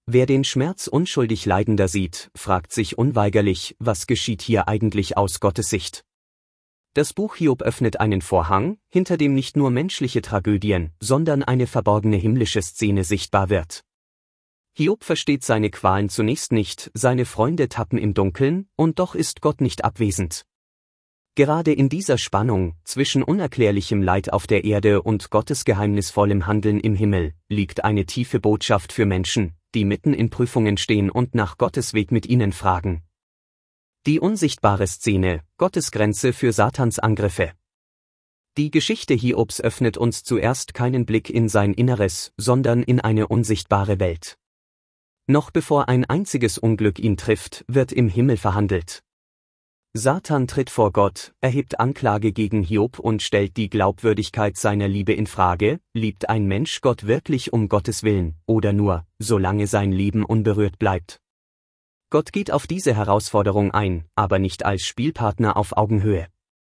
Wer den Schmerz unschuldig Leidender sieht, fragt sich unweigerlich, was geschieht hier eigentlich aus Gottes Sicht? Das Buch Hiob öffnet einen Vorhang, hinter dem nicht nur menschliche Tragödien, sondern eine verborgene himmlische Szene sichtbar wird. Hiob versteht seine Qualen zunächst nicht, seine Freunde tappen im Dunkeln, und doch ist Gott nicht abwesend. Gerade in dieser Spannung, zwischen unerklärlichem Leid auf der Erde und Gottes geheimnisvollem Handeln im Himmel, liegt eine tiefe Botschaft für Menschen, die mitten in Prüfungen stehen und nach Gottes Weg mit ihnen fragen. Die unsichtbare Szene, Gottes Grenze für Satans Angriffe. Die Geschichte Hiobs öffnet uns zuerst keinen Blick in sein Inneres, sondern in eine unsichtbare Welt. Noch bevor ein einziges Unglück ihn trifft, wird im Himmel verhandelt. Satan tritt vor Gott, erhebt Anklage gegen Hiob und stellt die Glaubwürdigkeit seiner Liebe in Frage: Liebt ein Mensch Gott wirklich um Gottes Willen, oder nur, solange sein Leben unberührt bleibt? Gott geht auf diese Herausforderung ein, aber nicht als Spielpartner auf Augenhöhe.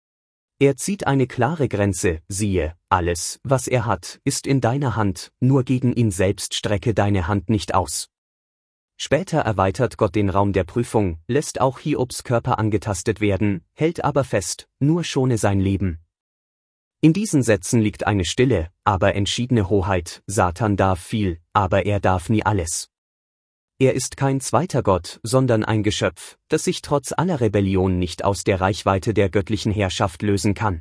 Er zieht eine klare Grenze: Siehe, alles, was er hat, ist in deiner Hand, nur gegen ihn selbst strecke deine Hand nicht aus. Später erweitert Gott den Raum der Prüfung, lässt auch Hiobs Körper angetastet werden, hält aber fest: Nur schone sein Leben. In diesen Sätzen liegt eine stille, aber entschiedene Hoheit: Satan darf viel, aber er darf nie alles. Er ist kein zweiter Gott, sondern ein Geschöpf, das sich trotz aller Rebellion nicht aus der Reichweite der göttlichen Herrschaft lösen kann.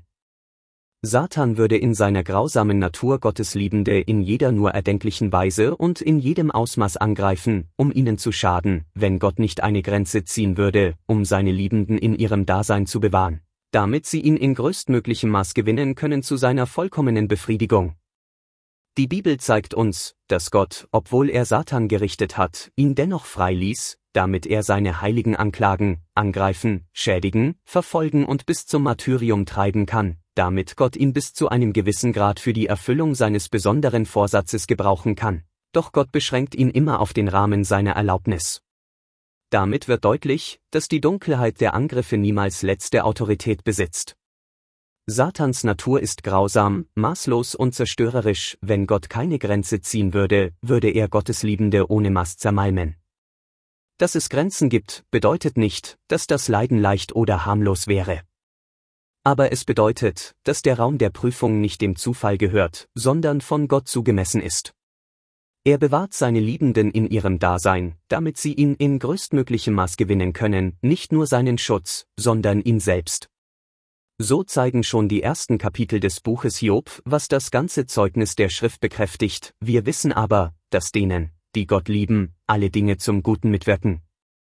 Satan würde in seiner grausamen Natur Gottes Liebende in jeder nur erdenklichen Weise und in jedem Ausmaß angreifen, um ihnen zu schaden, wenn Gott nicht eine Grenze ziehen würde, um seine Liebenden in ihrem Dasein zu bewahren, damit sie ihn in größtmöglichem Maß gewinnen können zu seiner vollkommenen Befriedigung. Die Bibel zeigt uns, dass Gott, obwohl er Satan gerichtet hat, ihn dennoch frei ließ, damit er seine Heiligen anklagen, angreifen, schädigen, verfolgen und bis zum Martyrium treiben kann, damit Gott ihn bis zu einem gewissen Grad für die Erfüllung seines besonderen Vorsatzes gebrauchen kann. Doch Gott beschränkt ihn immer auf den Rahmen seiner Erlaubnis. Damit wird deutlich, dass die Dunkelheit der Angriffe niemals letzte Autorität besitzt. Satans Natur ist grausam, maßlos und zerstörerisch. Wenn Gott keine Grenze ziehen würde, würde er Gottes Liebende ohne Maß zermalmen. Dass es Grenzen gibt, bedeutet nicht, dass das Leiden leicht oder harmlos wäre. Aber es bedeutet, dass der Raum der Prüfung nicht dem Zufall gehört, sondern von Gott zugemessen ist. Er bewahrt seine Liebenden in ihrem Dasein, damit sie ihn in größtmöglichem Maß gewinnen können, nicht nur seinen Schutz, sondern ihn selbst. So zeigen schon die ersten Kapitel des Buches Hiob, was das ganze Zeugnis der Schrift bekräftigt. Wir wissen aber, dass denen, die Gott lieben, alle Dinge zum Guten mitwirken.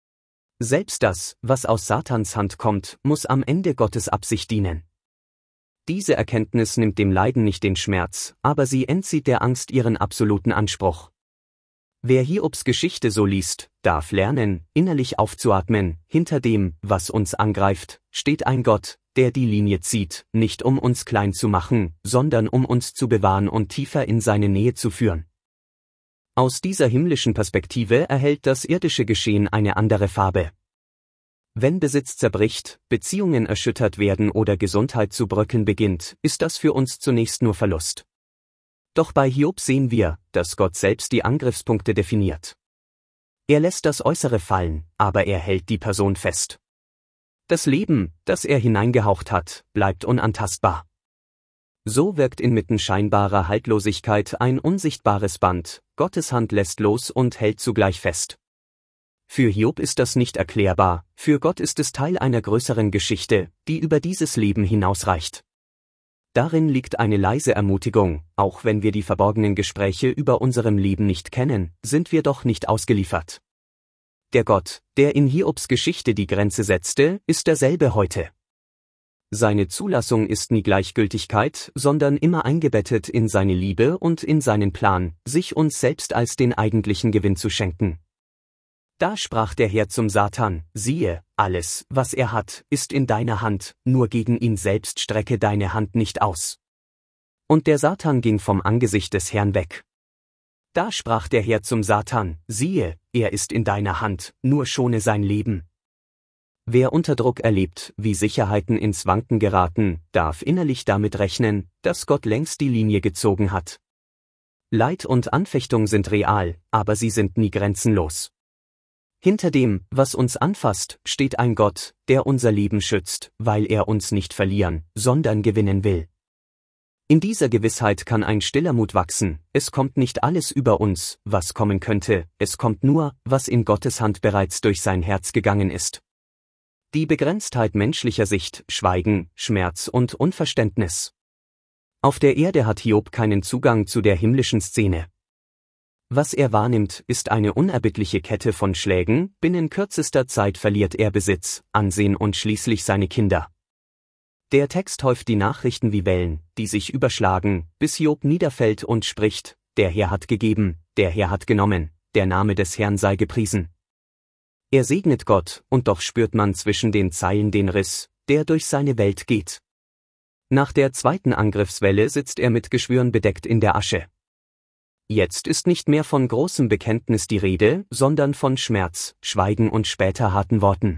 Selbst das, was aus Satans Hand kommt, muss am Ende Gottes Absicht dienen. Diese Erkenntnis nimmt dem Leiden nicht den Schmerz, aber sie entzieht der Angst ihren absoluten Anspruch. Wer Hiobs Geschichte so liest, darf lernen, innerlich aufzuatmen: Hinter dem, was uns angreift, steht ein Gott, der die Linie zieht, nicht um uns klein zu machen, sondern um uns zu bewahren und tiefer in seine Nähe zu führen. Aus dieser himmlischen Perspektive erhält das irdische Geschehen eine andere Farbe. Wenn Besitz zerbricht, Beziehungen erschüttert werden oder Gesundheit zu bröckeln beginnt, ist das für uns zunächst nur Verlust. Doch bei Hiob sehen wir, dass Gott selbst die Angriffspunkte definiert. Er lässt das Äußere fallen, aber er hält die Person fest. Das Leben, das er hineingehaucht hat, bleibt unantastbar. So wirkt inmitten scheinbarer Haltlosigkeit ein unsichtbares Band: Gottes Hand lässt los und hält zugleich fest. Für Hiob ist das nicht erklärbar, für Gott ist es Teil einer größeren Geschichte, die über dieses Leben hinausreicht. Darin liegt eine leise Ermutigung: Auch wenn wir die verborgenen Gespräche über unserem Leben nicht kennen, sind wir doch nicht ausgeliefert. Der Gott, der in Hiobs Geschichte die Grenze setzte, ist derselbe heute. Seine Zulassung ist nie Gleichgültigkeit, sondern immer eingebettet in seine Liebe und in seinen Plan, sich uns selbst als den eigentlichen Gewinn zu schenken. Da sprach der Herr zum Satan: Siehe, alles, was er hat, ist in deiner Hand, nur gegen ihn selbst strecke deine Hand nicht aus. Und der Satan ging vom Angesicht des Herrn weg. Da sprach der Herr zum Satan: Siehe, er ist in deiner Hand, nur schone sein Leben. Wer unter Druck erlebt, wie Sicherheiten ins Wanken geraten, darf innerlich damit rechnen, dass Gott längst die Linie gezogen hat. Leid und Anfechtung sind real, aber sie sind nie grenzenlos. Hinter dem, was uns anfasst, steht ein Gott, der unser Leben schützt, weil er uns nicht verlieren, sondern gewinnen will. In dieser Gewissheit kann ein stiller Mut wachsen, es kommt nicht alles über uns, was kommen könnte, es kommt nur, was in Gottes Hand bereits durch sein Herz gegangen ist. Die Begrenztheit menschlicher Sicht, Schweigen, Schmerz und Unverständnis. Auf der Erde hat Hiob keinen Zugang zu der himmlischen Szene. Was er wahrnimmt, ist eine unerbittliche Kette von Schlägen, binnen kürzester Zeit verliert er Besitz, Ansehen und schließlich seine Kinder. Der Text häuft die Nachrichten wie Wellen, die sich überschlagen, bis Hiob niederfällt und spricht: Der Herr hat gegeben, der Herr hat genommen, der Name des Herrn sei gepriesen. Er segnet Gott, und doch spürt man zwischen den Zeilen den Riss, der durch seine Welt geht. Nach der zweiten Angriffswelle sitzt er mit Geschwüren bedeckt in der Asche. Jetzt ist nicht mehr von großem Bekenntnis die Rede, sondern von Schmerz, Schweigen und später harten Worten.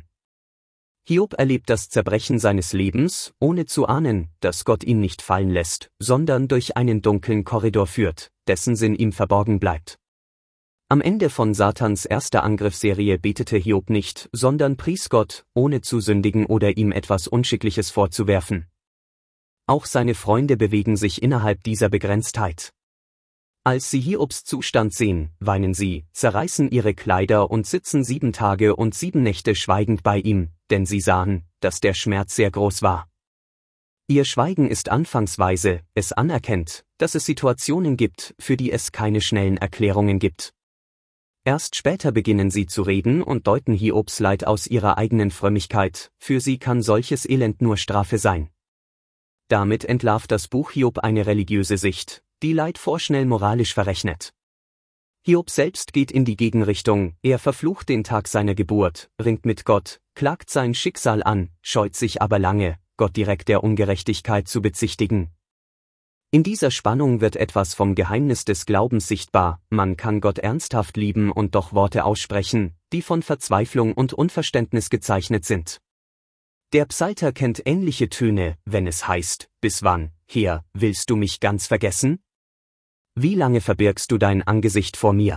Hiob erlebt das Zerbrechen seines Lebens, ohne zu ahnen, dass Gott ihn nicht fallen lässt, sondern durch einen dunklen Korridor führt, dessen Sinn ihm verborgen bleibt. Am Ende von Satans erster Angriffsserie betete Hiob nicht, sondern pries Gott, ohne zu sündigen oder ihm etwas Unschickliches vorzuwerfen. Auch seine Freunde bewegen sich innerhalb dieser Begrenztheit. Als sie Hiobs Zustand sehen, weinen sie, zerreißen ihre Kleider und sitzen 7 Tage und 7 Nächte schweigend bei ihm, denn sie sahen, dass der Schmerz sehr groß war. Ihr Schweigen ist anfangsweise, es anerkennt, dass es Situationen gibt, für die es keine schnellen Erklärungen gibt. Erst später beginnen sie zu reden und deuten Hiobs Leid aus ihrer eigenen Frömmigkeit, für sie kann solches Elend nur Strafe sein. Damit entlarvt das Buch Hiob eine religiöse Sicht, die Leid vorschnell moralisch verrechnet. Hiob selbst geht in die Gegenrichtung, er verflucht den Tag seiner Geburt, ringt mit Gott, klagt sein Schicksal an, scheut sich aber lange, Gott direkt der Ungerechtigkeit zu bezichtigen. In dieser Spannung wird etwas vom Geheimnis des Glaubens sichtbar, man kann Gott ernsthaft lieben und doch Worte aussprechen, die von Verzweiflung und Unverständnis gezeichnet sind. Der Psalter kennt ähnliche Töne, wenn es heißt: Bis wann, Herr, willst du mich ganz vergessen? Wie lange verbirgst du dein Angesicht vor mir?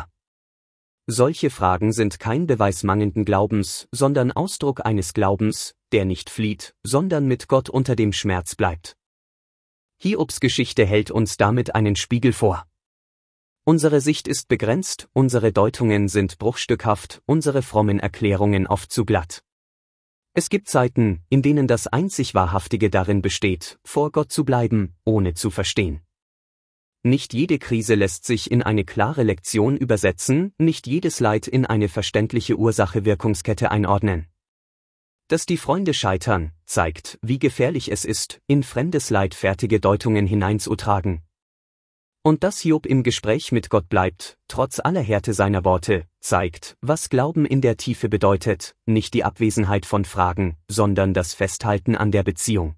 Solche Fragen sind kein Beweis mangelnden Glaubens, sondern Ausdruck eines Glaubens, der nicht flieht, sondern mit Gott unter dem Schmerz bleibt. Hiobs Geschichte hält uns damit einen Spiegel vor. Unsere Sicht ist begrenzt, unsere Deutungen sind bruchstückhaft, unsere frommen Erklärungen oft zu glatt. Es gibt Zeiten, in denen das einzig Wahrhaftige darin besteht, vor Gott zu bleiben, ohne zu verstehen. Nicht jede Krise lässt sich in eine klare Lektion übersetzen, nicht jedes Leid in eine verständliche Ursache-Wirkungskette einordnen. Dass die Freunde scheitern, zeigt, wie gefährlich es ist, in fremdes Leid fertige Deutungen hineinzutragen. Und dass Hiob im Gespräch mit Gott bleibt, trotz aller Härte seiner Worte, zeigt, was Glauben in der Tiefe bedeutet, nicht die Abwesenheit von Fragen, sondern das Festhalten an der Beziehung.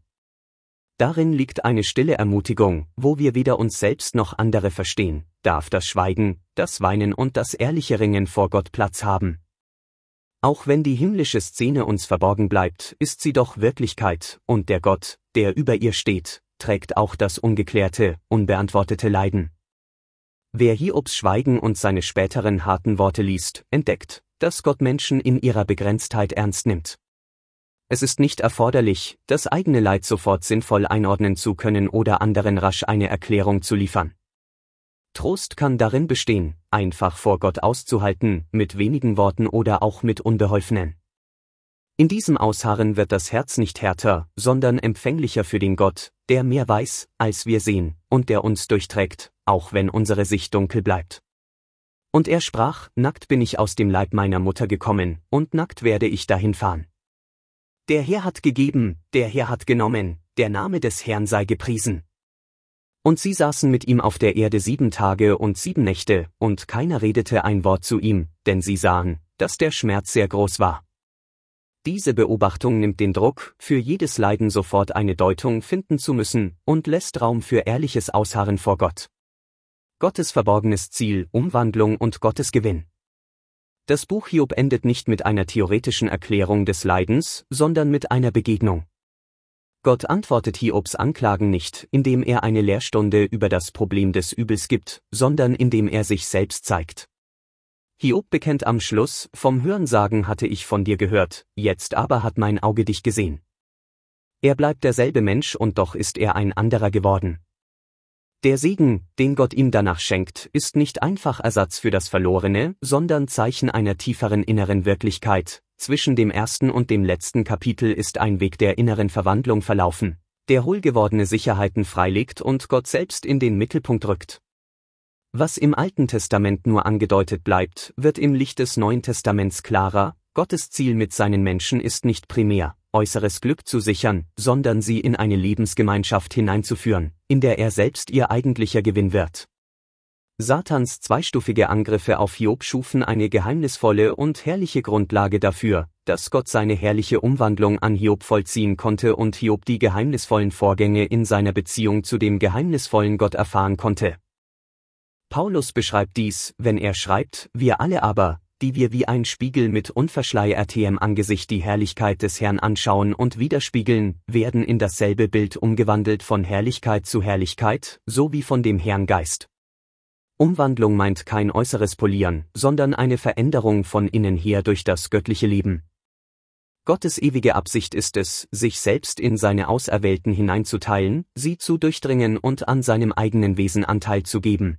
Darin liegt eine stille Ermutigung, wo wir weder uns selbst noch andere verstehen, darf das Schweigen, das Weinen und das ehrliche Ringen vor Gott Platz haben. Auch wenn die himmlische Szene uns verborgen bleibt, ist sie doch Wirklichkeit, und der Gott, der über ihr steht, trägt auch das ungeklärte, unbeantwortete Leiden. Wer Hiobs Schweigen und seine späteren harten Worte liest, entdeckt, dass Gott Menschen in ihrer Begrenztheit ernst nimmt. Es ist nicht erforderlich, das eigene Leid sofort sinnvoll einordnen zu können oder anderen rasch eine Erklärung zu liefern. Trost kann darin bestehen, einfach vor Gott auszuhalten, mit wenigen Worten oder auch mit unbeholfenen. In diesem Ausharren wird das Herz nicht härter, sondern empfänglicher für den Gott, der mehr weiß, als wir sehen, und der uns durchträgt, auch wenn unsere Sicht dunkel bleibt. Und er sprach: Nackt bin ich aus dem Leib meiner Mutter gekommen, und nackt werde ich dahin fahren. Der Herr hat gegeben, der Herr hat genommen, der Name des Herrn sei gepriesen. Und sie saßen mit ihm auf der Erde 7 Tage und 7 Nächte, und keiner redete ein Wort zu ihm, denn sie sahen, dass der Schmerz sehr groß war. Diese Beobachtung nimmt den Druck, für jedes Leiden sofort eine Deutung finden zu müssen, und lässt Raum für ehrliches Ausharren vor Gott. Gottes verborgenes Ziel, Umwandlung und Gottes Gewinn. Das Buch Hiob endet nicht mit einer theoretischen Erklärung des Leidens, sondern mit einer Begegnung. Gott antwortet Hiobs Anklagen nicht, indem er eine Lehrstunde über das Problem des Übels gibt, sondern indem er sich selbst zeigt. Hiob bekennt am Schluss: Vom Hörensagen hatte ich von dir gehört, jetzt aber hat mein Auge dich gesehen. Er bleibt derselbe Mensch und doch ist er ein anderer geworden. Der Segen, den Gott ihm danach schenkt, ist nicht einfach Ersatz für das Verlorene, sondern Zeichen einer tieferen inneren Wirklichkeit. Zwischen dem ersten und dem letzten Kapitel ist ein Weg der inneren Verwandlung verlaufen, der hohlgewordene Sicherheiten freilegt und Gott selbst in den Mittelpunkt rückt. Was im Alten Testament nur angedeutet bleibt, wird im Licht des Neuen Testaments klarer: Gottes Ziel mit seinen Menschen ist nicht primär, äußeres Glück zu sichern, sondern sie in eine Lebensgemeinschaft hineinzuführen, in der er selbst ihr eigentlicher Gewinn wird. Satans zweistufige Angriffe auf Hiob schufen eine geheimnisvolle und herrliche Grundlage dafür, dass Gott seine herrliche Umwandlung an Hiob vollziehen konnte und Hiob die geheimnisvollen Vorgänge in seiner Beziehung zu dem geheimnisvollen Gott erfahren konnte. Paulus beschreibt dies, wenn er schreibt: Wir alle aber, die wir wie ein Spiegel mit unverschleiertem Angesicht die Herrlichkeit des Herrn anschauen und widerspiegeln, werden in dasselbe Bild umgewandelt von Herrlichkeit zu Herrlichkeit, so wie von dem Herrn Geist. Umwandlung meint kein äußeres Polieren, sondern eine Veränderung von innen her durch das göttliche Leben. Gottes ewige Absicht ist es, sich selbst in seine Auserwählten hineinzuteilen, sie zu durchdringen und an seinem eigenen Wesen Anteil zu geben.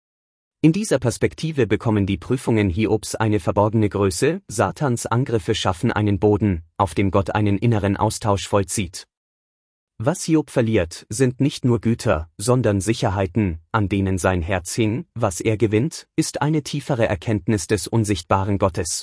In dieser Perspektive bekommen die Prüfungen Hiobs eine verborgene Größe: Satans Angriffe schaffen einen Boden, auf dem Gott einen inneren Austausch vollzieht. Was Hiob verliert, sind nicht nur Güter, sondern Sicherheiten, an denen sein Herz hing. Was er gewinnt, ist eine tiefere Erkenntnis des unsichtbaren Gottes.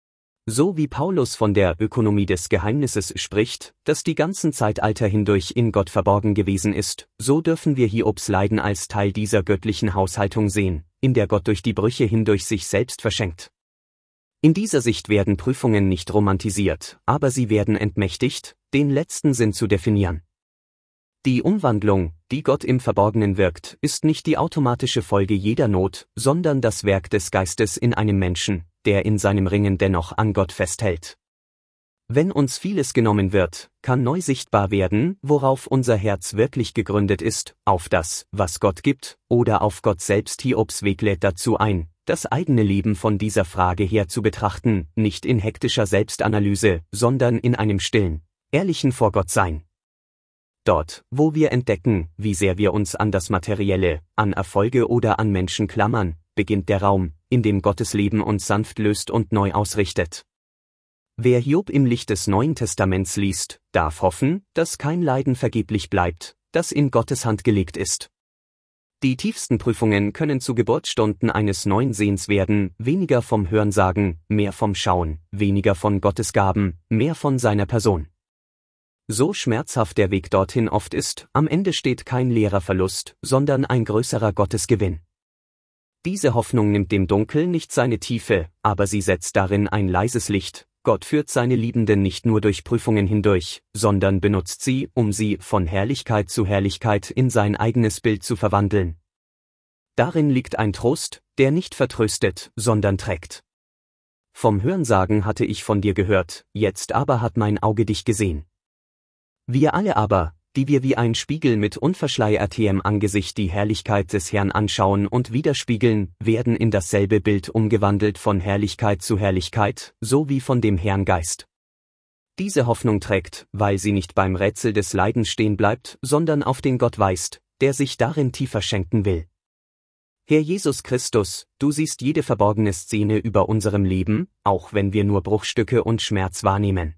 So wie Paulus von der Ökonomie des Geheimnisses spricht, das die ganzen Zeitalter hindurch in Gott verborgen gewesen ist, so dürfen wir Hiobs Leiden als Teil dieser göttlichen Haushaltung sehen, in der Gott durch die Brüche hindurch sich selbst verschenkt. In dieser Sicht werden Prüfungen nicht romantisiert, aber sie werden entmächtigt, den letzten Sinn zu definieren. Die Umwandlung, die Gott im Verborgenen wirkt, ist nicht die automatische Folge jeder Not, sondern das Werk des Geistes in einem Menschen, der in seinem Ringen dennoch an Gott festhält. Wenn uns vieles genommen wird, kann neu sichtbar werden, worauf unser Herz wirklich gegründet ist: auf das, was Gott gibt, oder auf Gott selbst. Hiobs Weg lädt dazu ein, das eigene Leben von dieser Frage her zu betrachten, nicht in hektischer Selbstanalyse, sondern in einem stillen, ehrlichen Vor-Gott-Sein. Dort, wo wir entdecken, wie sehr wir uns an das Materielle, an Erfolge oder an Menschen klammern, beginnt der Raum, in dem Gottes Leben uns sanft löst und neu ausrichtet. Wer Hiob im Licht des Neuen Testaments liest, darf hoffen, dass kein Leiden vergeblich bleibt, das in Gottes Hand gelegt ist. Die tiefsten Prüfungen können zu Geburtsstunden eines neuen Sehens werden: weniger vom Hörensagen, mehr vom Schauen, weniger von Gottes Gaben, mehr von seiner Person. So schmerzhaft der Weg dorthin oft ist, am Ende steht kein leerer Verlust, sondern ein größerer Gottesgewinn. Diese Hoffnung nimmt dem Dunkel nicht seine Tiefe, aber sie setzt darin ein leises Licht. Gott führt seine Liebenden nicht nur durch Prüfungen hindurch, sondern benutzt sie, um sie von Herrlichkeit zu Herrlichkeit in sein eigenes Bild zu verwandeln. Darin liegt ein Trost, der nicht vertröstet, sondern trägt. Vom Hörensagen hatte ich von dir gehört, jetzt aber hat mein Auge dich gesehen. Wir alle aber, die wir wie ein Spiegel mit unverschleiertem Angesicht die Herrlichkeit des Herrn anschauen und widerspiegeln, werden in dasselbe Bild umgewandelt von Herrlichkeit zu Herrlichkeit, so wie von dem Herrn Geist. Diese Hoffnung trägt, weil sie nicht beim Rätsel des Leidens stehen bleibt, sondern auf den Gott weist, der sich darin tiefer schenken will. Herr Jesus Christus, du siehst jede verborgene Szene über unserem Leben, auch wenn wir nur Bruchstücke und Schmerz wahrnehmen.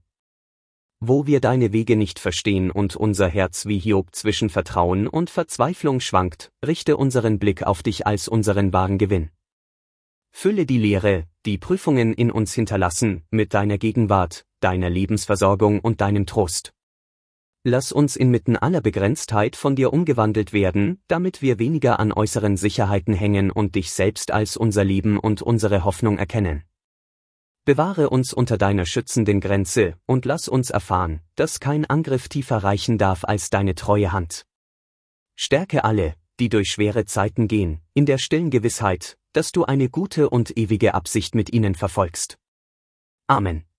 Wo wir deine Wege nicht verstehen und unser Herz wie Hiob zwischen Vertrauen und Verzweiflung schwankt, richte unseren Blick auf dich als unseren wahren Gewinn. Fülle die Leere, die Prüfungen in uns hinterlassen, mit deiner Gegenwart, deiner Lebensversorgung und deinem Trost. Lass uns inmitten aller Begrenztheit von dir umgewandelt werden, damit wir weniger an äußeren Sicherheiten hängen und dich selbst als unser Leben und unsere Hoffnung erkennen. Bewahre uns unter deiner schützenden Grenze und lass uns erfahren, dass kein Angriff tiefer reichen darf als deine treue Hand. Stärke alle, die durch schwere Zeiten gehen, in der stillen Gewissheit, dass du eine gute und ewige Absicht mit ihnen verfolgst. Amen.